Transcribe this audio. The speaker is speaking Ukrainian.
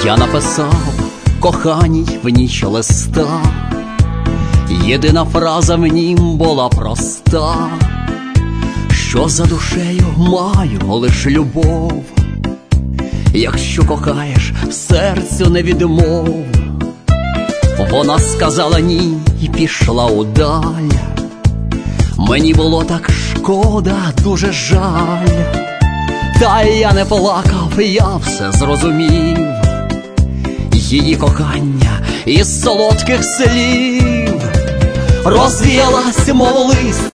Я написав коханій в ніч листа, єдина фраза в нім була проста, що за душею маю лиш любов. Якщо кохаєш, серцю не відмов. Вона сказала ні і пішла удаль. Мені було так шкода, дуже жаль. Та я не плакав, я все зрозумів. Її кохання із солодких слів розвіялась, мов лист